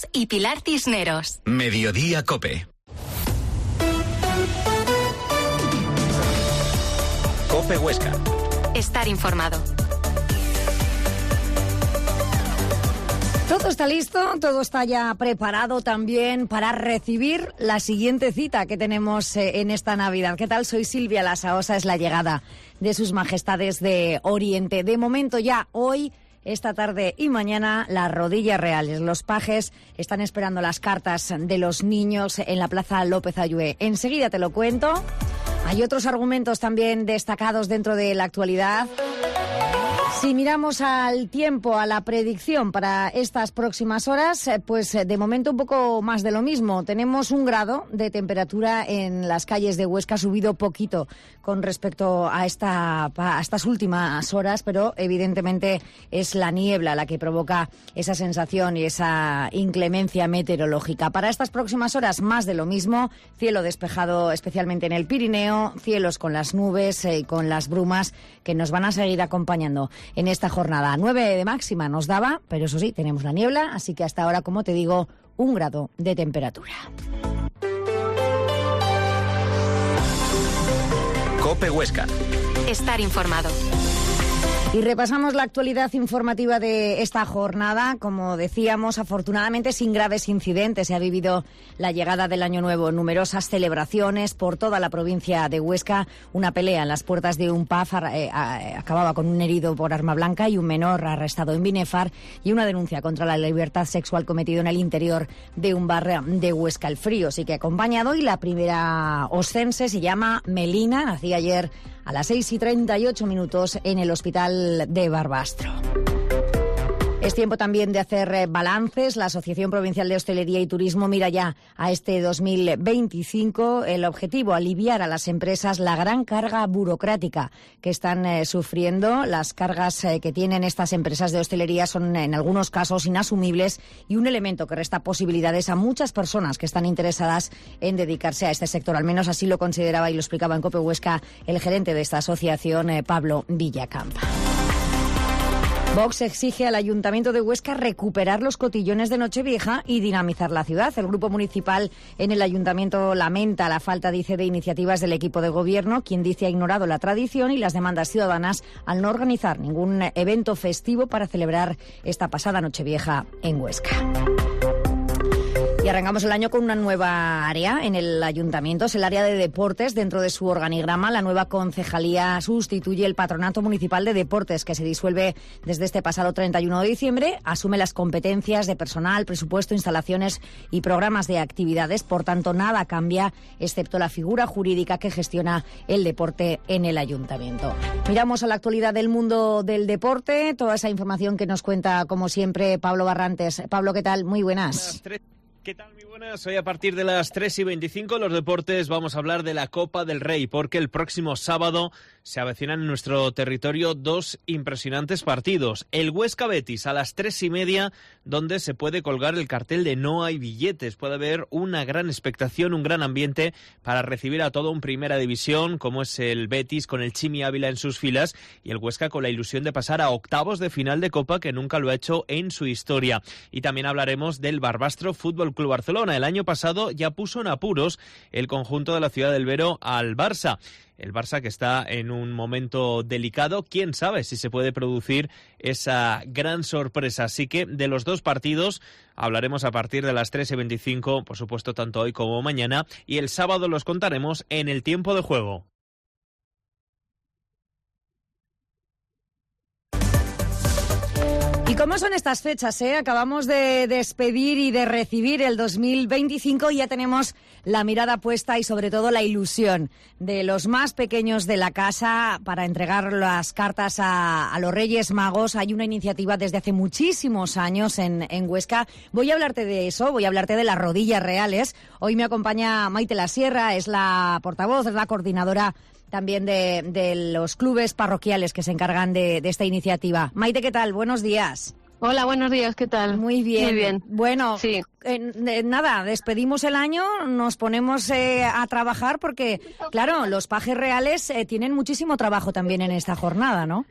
y Pilar Cisneros. Mediodía COPE. COPE Huesca. Estar informado. Todo está listo, todo está ya preparado también para recibir la siguiente cita que tenemos en esta Navidad. ¿Qué tal? Soy Silvia Lasaosa, es la llegada de sus majestades de Oriente. De momento ya hoy, esta tarde y mañana, las rodillas reales. Los pajes están esperando las cartas de los niños en la Plaza López Ayué. Enseguida te lo cuento. Hay otros argumentos también destacados dentro de la actualidad. Si miramos al tiempo, a la predicción para estas próximas horas, pues de momento un poco más de lo mismo. Tenemos 1 grado de temperatura en las calles de Huesca, ha subido poquito con respecto a estas últimas horas, pero evidentemente es la niebla la que provoca esa sensación y esa inclemencia meteorológica. Para estas próximas horas, más de lo mismo, cielo despejado especialmente en el Pirineo, cielos con las nubes y con las brumas que nos van a seguir acompañando en esta jornada. 9 de máxima nos daba, pero eso sí, tenemos la niebla, así que hasta ahora, como te digo, 1 grado de temperatura. COPE Huesca. Estar informado. Y repasamos la actualidad informativa de esta jornada. Como decíamos, afortunadamente sin graves incidentes. Se ha vivido la llegada del Año Nuevo. Numerosas celebraciones por toda la provincia de Huesca. Una pelea en las puertas de un pub acababa con un herido por arma blanca y un menor arrestado en Binefar. Y una denuncia contra la libertad sexual cometido en el interior de un bar de Huesca. El frío sí que ha acompañado y la primera oscense se llama Melina. Nacía ayer a las 6:38 en el hospital de Barbastro. Es tiempo también de hacer balances. La Asociación Provincial de Hostelería y Turismo mira ya a este 2025. El objetivo, aliviar a las empresas la gran carga burocrática que están sufriendo. Las cargas que tienen estas empresas de hostelería son en algunos casos inasumibles y un elemento que resta posibilidades a muchas personas que están interesadas en dedicarse a este sector. Al menos así lo consideraba y lo explicaba en COPE Huesca el gerente de esta asociación, Pablo Villacampa. Vox exige al Ayuntamiento de Huesca recuperar los cotillones de Nochevieja y dinamizar la ciudad. El Grupo Municipal en el Ayuntamiento lamenta la falta, dice, de iniciativas del equipo de gobierno, quien dice ha ignorado la tradición y las demandas ciudadanas al no organizar ningún evento festivo para celebrar esta pasada Nochevieja en Huesca. Y arrancamos el año con una nueva área en el ayuntamiento, es el área de deportes. Dentro de su organigrama, la nueva concejalía sustituye el Patronato Municipal de Deportes, que se disuelve desde este pasado 31 de diciembre. Asume las competencias de personal, presupuesto, instalaciones y programas de actividades. Por tanto, nada cambia, excepto la figura jurídica que gestiona el deporte en el ayuntamiento. Miramos a la actualidad del mundo del deporte, toda esa información que nos cuenta, como siempre, Pablo Barrantes. Pablo, ¿qué tal? Muy buenas. ¿Qué tal? Muy buenas. Hoy a partir de las 3:25 los deportes vamos a hablar de la Copa del Rey, porque el próximo sábado se avecinan en nuestro territorio 2 impresionantes partidos. El Huesca Betis a las 3:30, donde se puede colgar el cartel de no hay billetes. Puede haber una gran expectación, un gran ambiente para recibir a todo un Primera División, como es el Betis con el Chimi Ávila en sus filas y el Huesca con la ilusión de pasar a octavos de final de Copa, que nunca lo ha hecho en su historia. Y también hablaremos del Barbastro Fútbol Club Barcelona. El año pasado ya puso en apuros el conjunto de la ciudad del Vero al Barça. El Barça que está en un momento delicado, quién sabe si se puede producir esa gran sorpresa. Así que de los dos partidos hablaremos a partir de las 3:25, por supuesto tanto hoy como mañana, y el sábado los contaremos en el tiempo de juego. ¿Y cómo son estas fechas, eh? Acabamos de despedir y de recibir el 2025 y ya tenemos la mirada puesta y sobre todo la ilusión de los más pequeños de la casa para entregar las cartas a los Reyes Magos. Hay una iniciativa desde hace muchísimos años en Huesca. Voy a hablarte de eso, voy a hablarte de las rodillas reales. Hoy me acompaña Maite Lasierra, es la portavoz, es la coordinadora también de los clubes parroquiales que se encargan de esta iniciativa. Maite, ¿qué tal? Buenos días. Hola, buenos días, ¿qué tal? Muy bien. Muy bien. Bueno, sí. Nada, despedimos el año, nos ponemos a trabajar porque, claro, los pajes reales tienen muchísimo trabajo también en esta jornada, ¿no?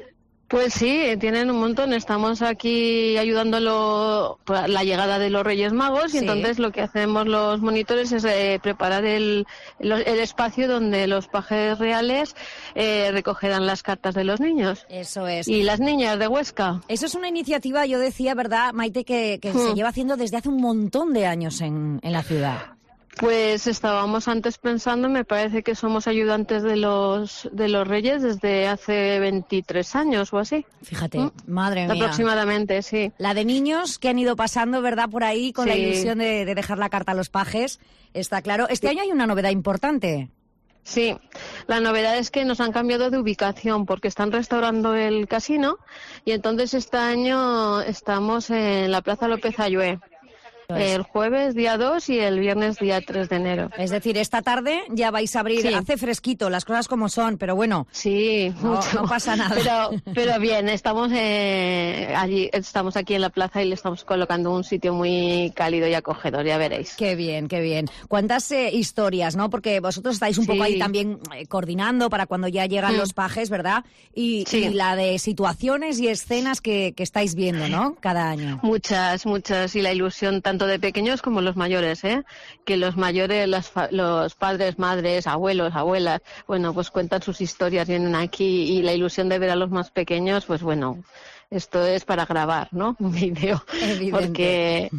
Pues sí, tienen un montón. Estamos aquí ayudándolo por la llegada de los Reyes Magos y entonces lo que hacemos los monitores es preparar el espacio donde los pajes reales recogerán las cartas de los niños. Eso es. Y las niñas de Huesca. Eso es una iniciativa, yo decía, ¿verdad, Maite, que se lleva haciendo desde hace un montón de años en la ciudad? Pues estábamos antes pensando, me parece que somos ayudantes de los Reyes desde hace 23 años o así. Fíjate, madre mía. Aproximadamente, sí. La de niños que han ido pasando, ¿verdad?, por ahí con la ilusión de dejar la carta a los pajes, está claro. Este año hay una novedad importante. Sí, la novedad es que nos han cambiado de ubicación porque están restaurando el casino y entonces este año estamos en la Plaza López Ayué. El jueves día 2 y el viernes día 3 de enero. Es decir, esta tarde ya vais a abrir, hace fresquito, las cosas como son, pero bueno. Sí, no pasa nada. Pero bien, estamos estamos aquí en la plaza y le estamos colocando un sitio muy cálido y acogedor, ya veréis. Qué bien, qué bien. ¿Cuántas historias, no? Porque vosotros estáis un poco ahí también coordinando para cuando ya llegan los pajes, ¿verdad? Y la de situaciones y escenas que estáis viendo, ¿no? Cada año. Muchas, y la ilusión tanto de pequeños como los mayores, que los mayores, los padres, madres, abuelos, abuelas, bueno, pues cuentan sus historias, vienen aquí y la ilusión de ver a los más pequeños, pues bueno, esto es para grabar, ¿no? Un vídeo. Porque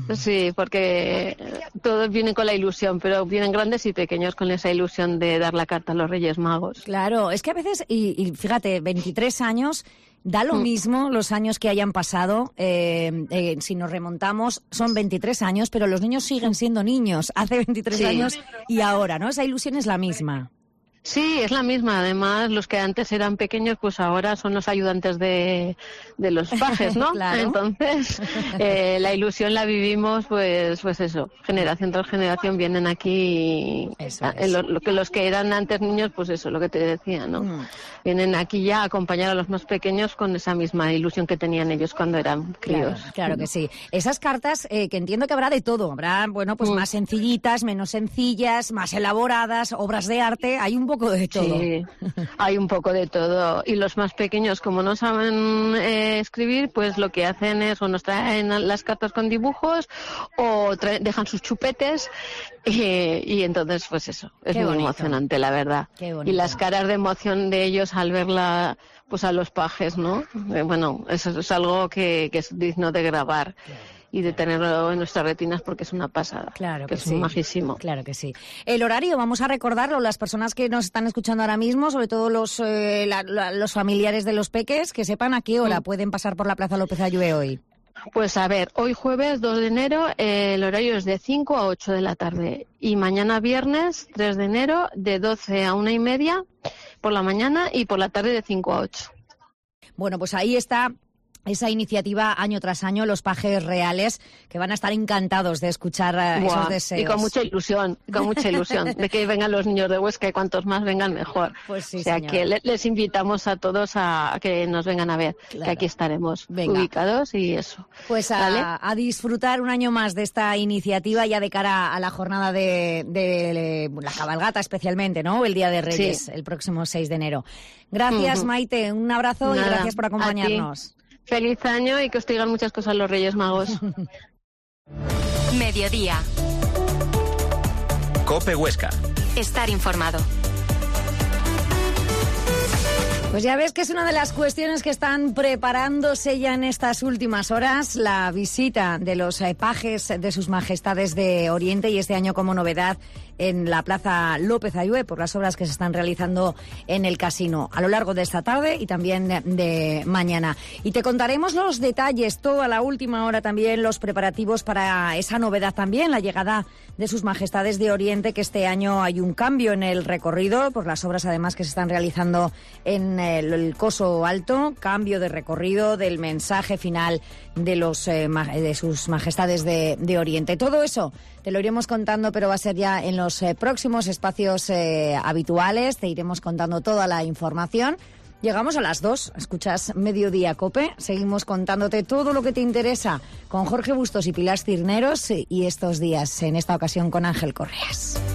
todos vienen con la ilusión, pero vienen grandes y pequeños con esa ilusión de dar la carta a los Reyes Magos. Claro, es que a veces, y fíjate, 23 años... Da lo mismo los años que hayan pasado, si nos remontamos, son 23 años, pero los niños siguen siendo niños, hace 23 años y ahora, ¿no? Esa ilusión es la misma. Sí, es la misma. Además, los que antes eran pequeños, pues ahora son los ayudantes de los pajes, ¿no? Claro. Entonces, la ilusión la vivimos, pues eso, generación tras generación vienen aquí. Los que eran antes niños, pues eso, lo que te decía, ¿no? Vienen aquí ya a acompañar a los más pequeños con esa misma ilusión que tenían ellos cuando eran críos. Claro que sí. Esas cartas, que entiendo que habrá de todo. Habrá, bueno, pues más sencillitas, menos sencillas, más elaboradas, obras de arte, hay un poco de todo. Sí, hay un poco de todo. Y los más pequeños, como no saben escribir, pues lo que hacen es o nos traen las cartas con dibujos o dejan sus chupetes y entonces, pues eso, es muy emocionante, la verdad. Y las caras de emoción de ellos al verla, pues a los pajes, ¿no? Bueno, eso es algo que es digno de grabar. Y de tenerlo en nuestras retinas porque es una pasada. Claro que es majísimo. Claro que sí. El horario, vamos a recordarlo, las personas que nos están escuchando ahora mismo, sobre todo los familiares de los peques, que sepan a qué hora pueden pasar por la Plaza López Ayué hoy. Pues a ver, hoy jueves 2 de enero el horario es de 5 a 8 de la tarde y mañana viernes 3 de enero de 12 a 1:30 por la mañana y por la tarde de 5 a 8. Bueno, pues ahí está esa iniciativa año tras año, los pajes reales, que van a estar encantados de escuchar esos deseos. Y con mucha ilusión, de que vengan los niños de Huesca y cuantos más vengan mejor. Pues sí, o sea, señora. que les invitamos a todos a que nos vengan a ver, que aquí estaremos ubicados y eso. Pues a disfrutar un año más de esta iniciativa ya de cara a la jornada de la cabalgata especialmente, ¿no? El Día de Reyes, el próximo 6 de enero. Gracias, Maite, un abrazo y gracias por acompañarnos. Feliz año y que os traigan muchas cosas los Reyes Magos. Mediodía. COPE Huesca. Estar informado. Pues ya ves que es una de las cuestiones que están preparándose ya en estas últimas horas, la visita de los pajes de sus majestades de Oriente y este año como novedad en la Plaza López Ayué por las obras que se están realizando en el casino a lo largo de esta tarde y también de mañana. Y te contaremos los detalles, toda la última hora también, los preparativos para esa novedad también, la llegada de sus majestades de Oriente, que este año hay un cambio en el recorrido por las obras además que se están realizando en el Coso Alto, cambio de recorrido del mensaje final de sus majestades de Oriente. Todo eso te lo iremos contando, pero va a ser ya en los próximos espacios habituales. Te iremos contando toda la información. Llegamos a las 2, escuchas Mediodía COPE, seguimos contándote todo lo que te interesa con Jorge Bustos y Pilar Cisneros y estos días, en esta ocasión con Ángel Correas.